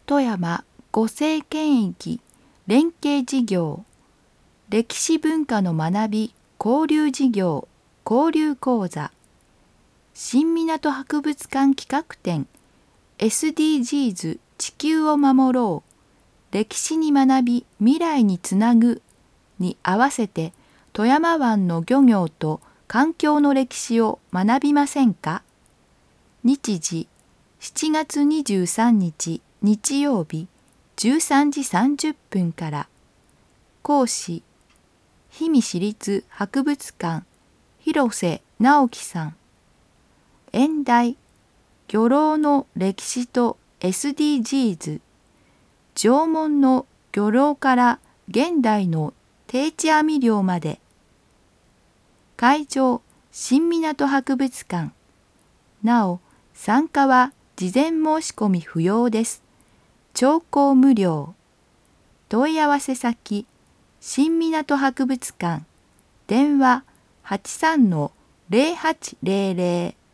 富山五世圏域連携事業歴史文化の学び交流事業交流講座新港博物館企画展 SDGs 地球を守ろう歴史に学び未来につなぐに合わせて富山湾の漁業と環境の歴史を学びませんか。日時7月23日日曜日13時30分から。講師氷見市立博物館広瀬直樹さん。演題漁労の歴史と SDGs 縄文の漁労から現代の定置網漁まで。会場新港博物館。なお参加は事前申し込み不要です。聴講無料。問い合わせ先新港博物館電話83-0800